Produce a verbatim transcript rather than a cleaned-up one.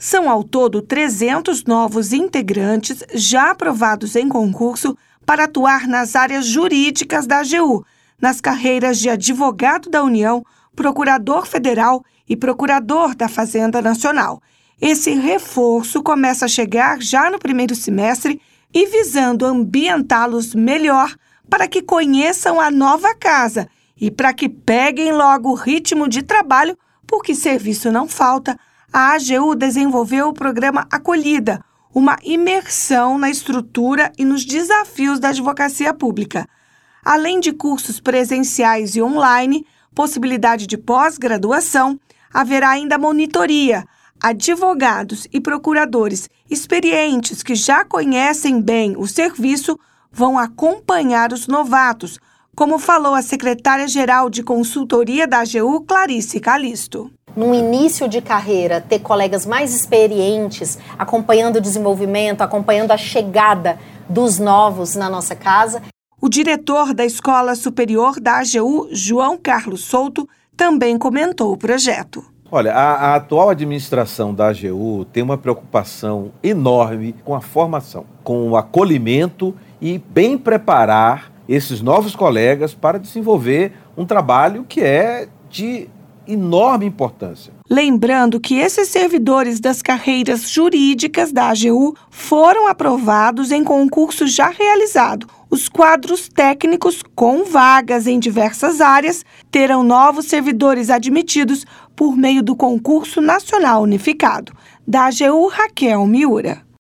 São ao todo trezentos novos integrantes já aprovados em concurso para atuar nas áreas jurídicas da A G U, nas carreiras de advogado da União, procurador federal e procurador da Fazenda Nacional. Esse reforço começa a chegar já no primeiro semestre e visando ambientá-los melhor para que conheçam a nova casa e para que peguem logo o ritmo de trabalho, porque serviço não falta. A A G U desenvolveu o programa Acolhida, uma imersão na estrutura e nos desafios da advocacia pública. Além de cursos presenciais e online, possibilidade de pós-graduação, haverá ainda monitoria. Advogados e procuradores experientes que já conhecem bem o serviço vão acompanhar os novatos, como falou a secretária-geral de consultoria da A G U, Clarice Calisto. No início de carreira, ter colegas mais experientes acompanhando o desenvolvimento, acompanhando a chegada dos novos na nossa casa. O diretor da Escola Superior da A G U, João Carlos Souto, também comentou o projeto. Olha, a, a atual administração da A G U tem uma preocupação enorme com a formação, com o acolhimento e bem preparar esses novos colegas para desenvolver um trabalho que é de enorme importância. Lembrando que esses servidores das carreiras jurídicas da A G U foram aprovados em concurso já realizado. Os quadros técnicos com vagas em diversas áreas terão novos servidores admitidos por meio do concurso nacional unificado. Da A G U, Raquel Miura.